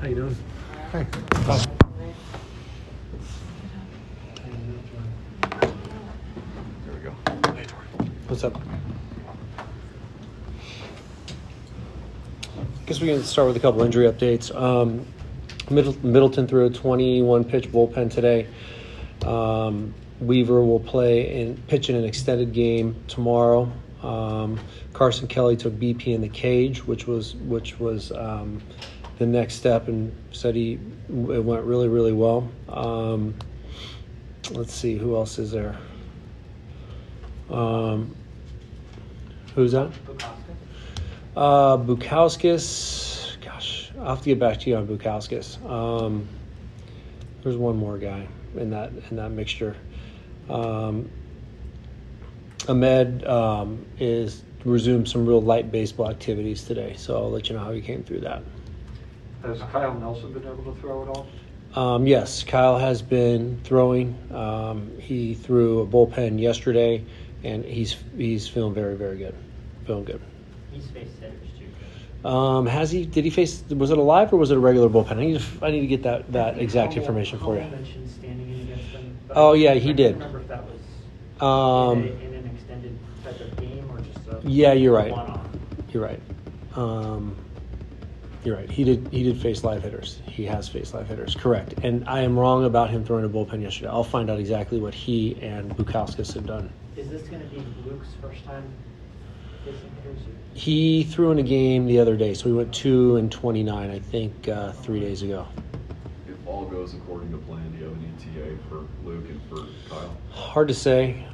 How you doing? Hey. There we go. Hey, Tori. What's up? I guess we can start with a couple injury updates. Middleton threw a 21-pitch bullpen today. Weaver will pitch in an extended game tomorrow. Carson Kelly took BP in the cage, which was the next step, and said it went really, really well. Let's see, who else is there? Who's that? Bukauskas. Gosh, I'll have to get back to you on Bukauskas. There's one more guy in that mixture. Ahmed is resumed some real light baseball activities today, so I'll let you know how he came through that. Has Kyle Nelson been able to throw at all? Yes, Kyle has been throwing. He threw a bullpen yesterday, and he's feeling very, very good. Feeling good. He's faced hitters too. Has he? Did he face? Was it a live or was it a regular bullpen? I need to get that exact information for you. Mentioned standing in against them. Oh yeah, he did. I don't remember if that was in an extended type of game or just a Yeah, you're right. one-off. You're right. You're right. He did face live hitters. He has faced live hitters. Correct. And I am wrong about him throwing a bullpen yesterday. I'll find out exactly what he and Bukauskas have done. Is this going to be Luke's first time facing hitters? He threw in a game the other day, so we went 2-29, I think, 3 days ago. If all goes according to plan, do you have an ETA for Luke and for Kyle? Hard to say.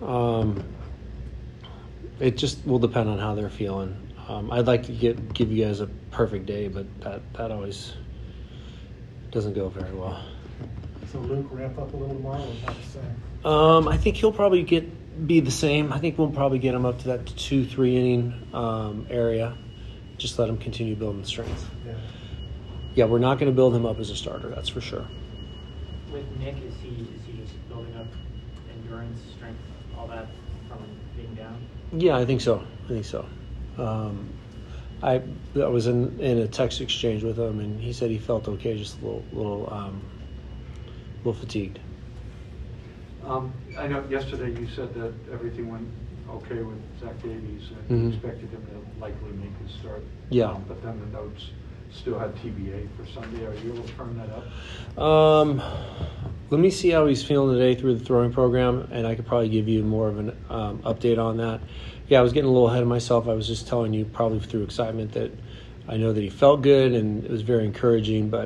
It just will depend on how they're feeling. I'd like to give you guys a perfect day, but that always doesn't go very well. So Luke ramp up a little tomorrow, or about the same? I think he'll probably be the same. I think we'll probably get him up to that 2-3 inning area. Just let him continue building strength. Yeah, we're not going to build him up as a starter. That's for sure. With Nick, is he just building up endurance, strength, all that from being down? Yeah, I think so. I was in a text exchange with him, and he said he felt okay, just a little fatigued. I know yesterday you said that everything went okay with Zach Davies and you expected him to likely make his start. Yeah. But then the notes still had TBA for Sunday. Are you able to firm that up? Let me see how he's feeling today through the throwing program, and I could probably give you more of an update on that. Yeah, I was getting a little ahead of myself. I was just telling you probably through excitement that I know that he felt good, and it was very encouraging. But,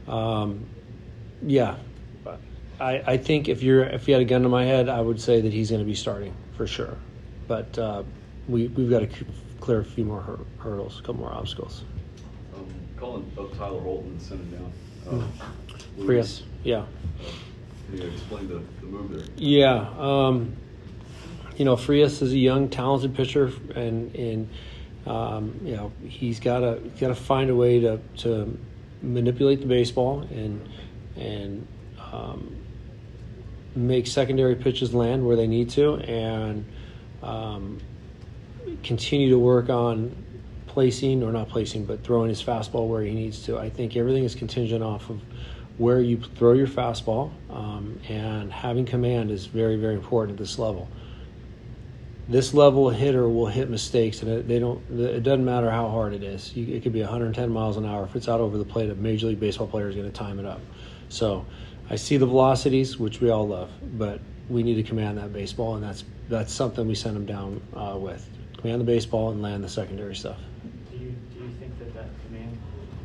yeah, I think if you had a gun to my head, I would say that he's going to be starting for sure. But we've got to clear a few more hurdles, a couple more obstacles. Calling up Tyler Holton and send him down. Frias, yeah. Can you explain the move there? Yeah, Frias is a young, talented pitcher, and he's got to find a way to manipulate the baseball and make secondary pitches land where they need to, and continue to work on throwing his fastball where he needs to. I think everything is contingent off of where you throw your fastball, and having command is very, very important at this level. This level hitter will hit mistakes, and it doesn't matter how hard it is. It could be 110 miles an hour. If it's out over the plate, a Major League Baseball player is going to time it up. So I see the velocities, which we all love, but we need to command that baseball, and that's something we send him down with. Command the baseball and land the secondary stuff. Do you think that command?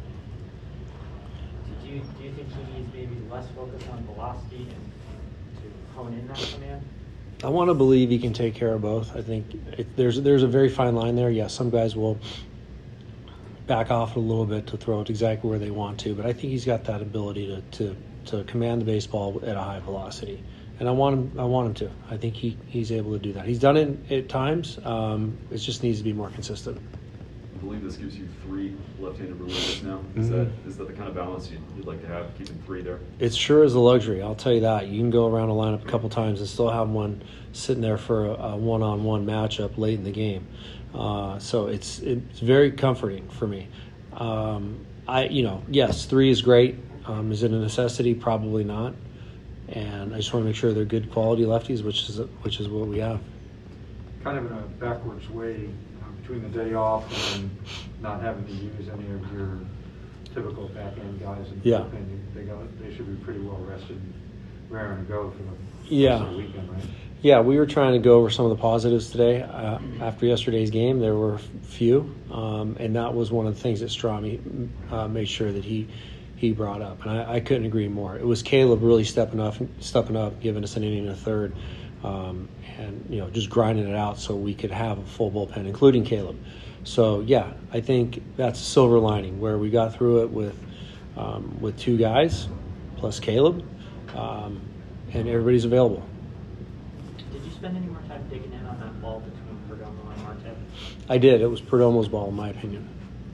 Do you think he needs maybe less focus on velocity and to hone in that command? I want to believe he can take care of both. I think there's a very fine line there. Yes, some guys will back off a little bit to throw it exactly where they want to, but I think he's got that ability to command the baseball at a high velocity, and I want him to. I think he's able to do that. He's done it at times. It just needs to be more consistent. I believe this gives you 3 left-handed relievers now. Is that the kind of balance you'd like to have, keeping 3 there? It sure is a luxury, I'll tell you that. You can go around a lineup a couple times and still have one sitting there for a one-on-one matchup late in the game. So it's very comforting for me. Yes, 3 is great. Is it a necessity? Probably not. And I just want to make sure they're good quality lefties, which is what we have. Kind of in a backwards way, between the day off and not having to use any of your typical back-end guys in the Yeah. bullpen, they should be pretty well rested and raring to go for the Yeah. rest of the weekend, right? Yeah, we were trying to go over some of the positives today. After yesterday's game, there were few, and that was one of the things that Strami made sure that he brought up, and I couldn't agree more. It was Caleb really stepping up, giving us an inning and a third, and just grinding it out so we could have a full bullpen, including Caleb. So yeah, I think that's a silver lining where we got through it with 2 guys plus Caleb, and everybody's available. Did you spend any more time digging in on that ball between Perdomo and Marte? I did. It was Perdomo's ball, in my opinion.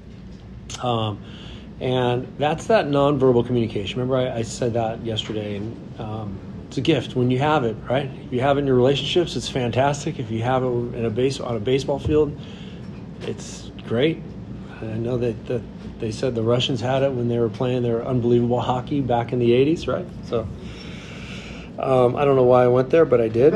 And that's that nonverbal communication. Remember, I said that yesterday, and it's a gift when you have it, right? If you have it in your relationships, it's fantastic. If you have it on a baseball field, it's great. And I know that they said the Russians had it when they were playing their unbelievable hockey back in the 80s, right? So I don't know why I went there, but I did.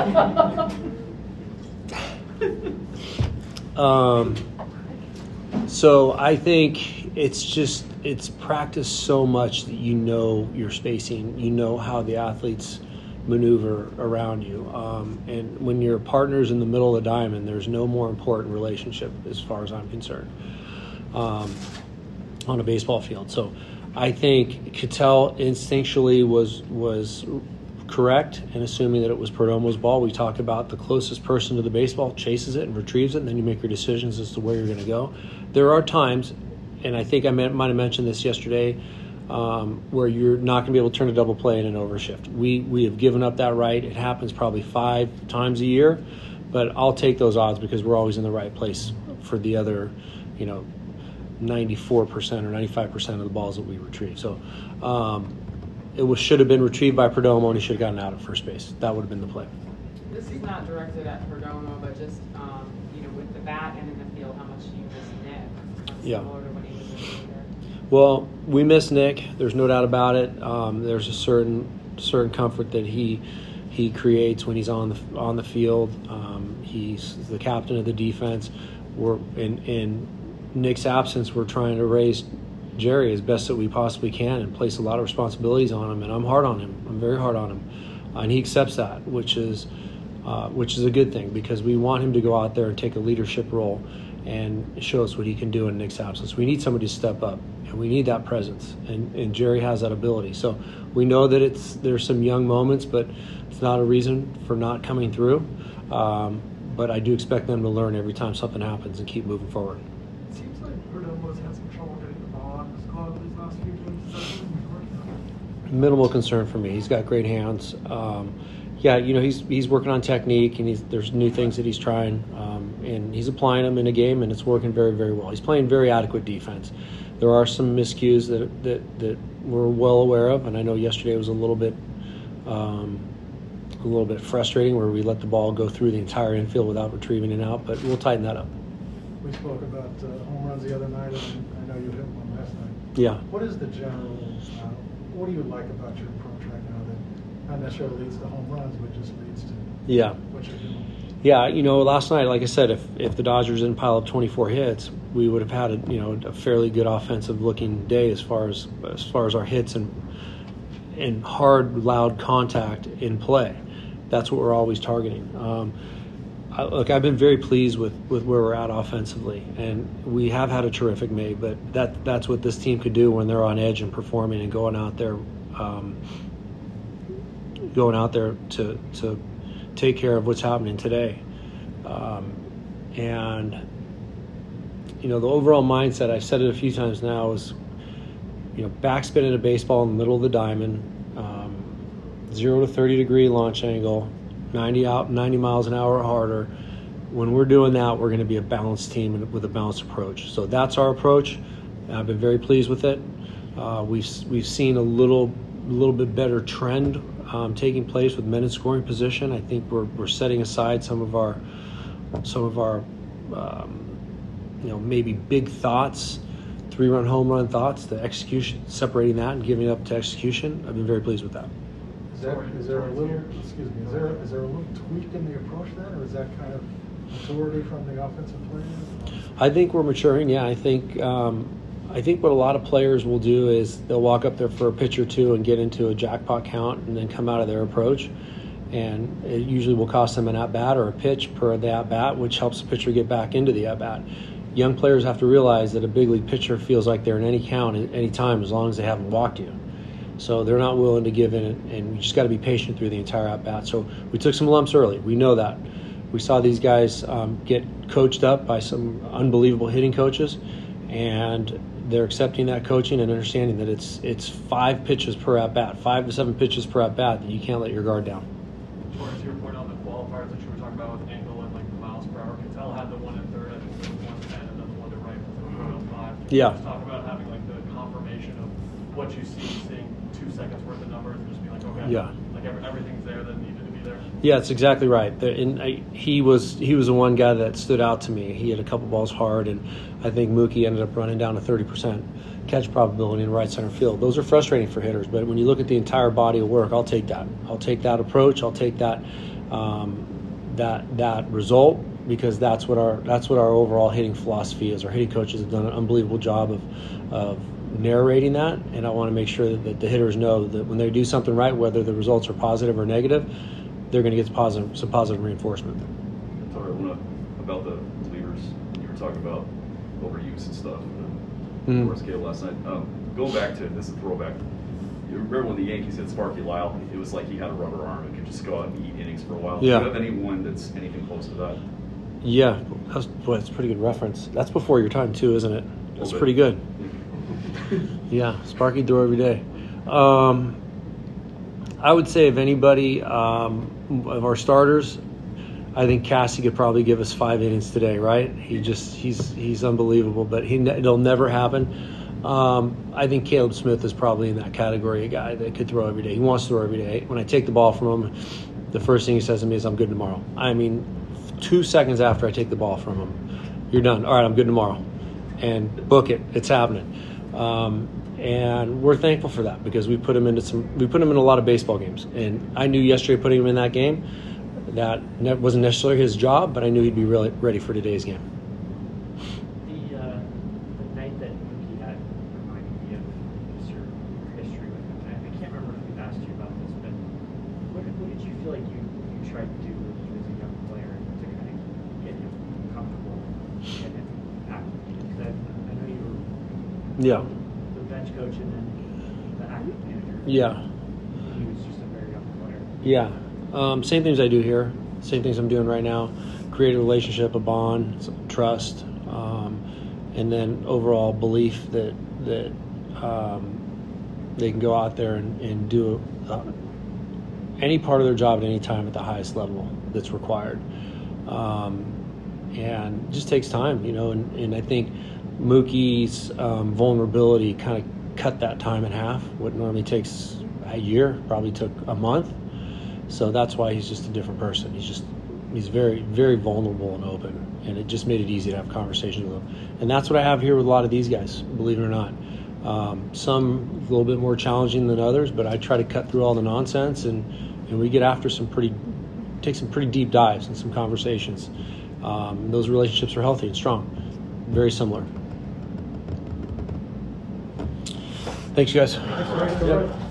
So I think it's practiced so much that you know your spacing, you know how the athletes maneuver around you. And when your partner's in the middle of the diamond, there's no more important relationship as far as I'm concerned on a baseball field. So I think Cattell instinctually was correct in assuming that it was Perdomo's ball. We talked about the closest person to the baseball chases it and retrieves it, and then you make your decisions as to where you're going to go. There are times, and I think I might have mentioned this yesterday, where you're not going to be able to turn a double play in an overshift. We have given up that right. It happens probably 5 times a year, but I'll take those odds because we're always in the right place for the other, 94% or 95% of the balls that we retrieve. So should have been retrieved by Perdomo, and he should have gotten out at first base. That would have been the play. This is not directed at Perdomo, but just with the bat and in the field, how much do you miss Nick? Yeah. Similar to when he was in the leader. Well, we miss Nick. There's no doubt about it. There's a certain comfort that he creates when he's on the field. He's the captain of the defense. We're in Nick's absence. We're trying to raise Jerry as best that we possibly can and place a lot of responsibilities on him. And I'm hard on him. I'm very hard on him, and he accepts that, which is a good thing because we want him to go out there and take a leadership role and show us what he can do in Nick's absence. We need somebody to step up, and we need that presence, and Jerry has that ability. So we know that there's some young moments, but it's not a reason for not coming through. But I do expect them to learn every time something happens and keep moving forward. It seems like Perdomo's had some trouble getting the ball out of his glove these last few games. Is that something he's working on? Minimal concern for me. He's got great hands. He's working on technique, and there's new things that he's trying, and he's applying them in a game, and it's working very, very well. He's playing very adequate defense. There are some miscues that we're well aware of, and I know yesterday was a little bit frustrating where we let the ball go through the entire infield without retrieving it out, but we'll tighten that up. We spoke about home runs the other night, and I know you hit one last night. Yeah. What is the general, what do you like about your approach right now that not necessarily leads to home runs, but just leads to what you're doing? Yeah, last night, like I said, if the Dodgers didn't pile up 24 hits, we would have had a fairly good offensive-looking day as far as our hits and hard, loud contact in play. That's what we're always targeting. I've been very pleased with where we're at offensively, and we have had a terrific May, but that's what this team could do when they're on edge and performing and going out there to take care of what's happening today. And the overall mindset, I've said it a few times now, is backspinning a baseball in the middle of the diamond, 0 to 30 degree launch angle, 90 miles an hour or harder. When we're doing that, we're going to be a balanced team with a balanced approach. So that's our approach. I've been very pleased with it. We've seen a little bit better trend taking place with men in scoring position. I think we're setting aside some of our maybe big thoughts 3-run home run thoughts, the execution, separating that and giving up to execution. I've been very pleased with that. Is there a little, excuse me, is there a little tweak in the approach then, or is that kind of maturity from the offensive players? I think we're maturing. Yeah, I think what a lot of players will do is they'll walk up there for a pitch or two and get into a jackpot count and then come out of their approach. And it usually will cost them an at-bat or a pitch per the at-bat, which helps the pitcher get back into the at-bat. Young players have to realize that a big league pitcher feels like they're in any count at any time as long as they haven't walked you. So they're not willing to give in, and you just got to be patient through the entire at-bat. So we took some lumps early. We know that. We saw these guys get coached up by some unbelievable hitting coaches, and they're accepting that coaching and understanding that it's 5 pitches per at-bat, 5 to 7 pitches per at-bat that you can't let your guard down. Towards your point on the qualifiers that you were talking about with angle and like the miles per hour, Cattell had the 1 1/3, I think it was 110, and then the one to right was 105. Can you Yeah. just talk about having like the confirmation of what you see, seeing 2 seconds worth of numbers, and just being like, okay, Yeah. like everything's there that needed to be there. Yeah, that's exactly right. He was the one guy that stood out to me. He had a couple balls hard, and I think Mookie ended up running down to 30% catch probability in right center field. Those are frustrating for hitters, but when you look at the entire body of work, I'll take that. I'll take that approach. I'll take that that result, because that's what our overall hitting philosophy is. Our hitting coaches have done an unbelievable job of narrating that, and I want to make sure that the hitters know that when they do something right, whether the results are positive or negative, they're going to get some positive reinforcement. Sorry, about the relievers, you were talking about overuse and stuff. Mhm. Of course, Caleb last night. Going back to this is a throwback. You remember when the Yankees had Sparky Lyle? It was like he had a rubber arm and could just go out and eat innings for a while. Yeah. Do you have anyone that's anything close to that? Yeah, that's a pretty good reference. That's before your time too, isn't it? That's bit. pretty good. Yeah, Sparky threw every day. I would say of anybody of our starters, I think Cassie could probably give us 5 innings today, right? He's unbelievable, but it'll never happen. I think Caleb Smith is probably in that category, a guy that could throw every day. He wants to throw every day. When I take the ball from him, the first thing he says to me is, "I'm good tomorrow." I mean, 2 seconds after I take the ball from him, "You're done. All right, I'm good tomorrow." And book it. It's happening. And we're thankful for that, because we put him in a lot of baseball games. And I knew yesterday putting him in that game, that wasn't necessarily his job, but I knew he'd be really ready for today's game. The night that Mookie had reminded me of just your history with him. I can't remember if we've asked you about this, but what did you feel like you tried to do when he was a young player to kind of get him comfortable and him acclimated? Because I know you were Yeah. the bench coach and then the active manager. Yeah. He was just a very young player. Yeah. Same things I do here. Same things I'm doing right now. Create a relationship, a bond, some trust, and then overall belief that they can go out there and do any part of their job at any time at the highest level that's required. And it just takes time, and I think Mookie's vulnerability kind of cut that time in half. What normally takes a year probably took a month. So that's why he's just a different person. He's very, very vulnerable and open, and it just made it easy to have conversations with him. And that's what I have here with a lot of these guys, believe it or not. Some a little bit more challenging than others, but I try to cut through all the nonsense, and we get after take some pretty deep dives and some conversations. Those relationships are healthy and strong, very similar. Thanks, you guys. Thanks, Ray.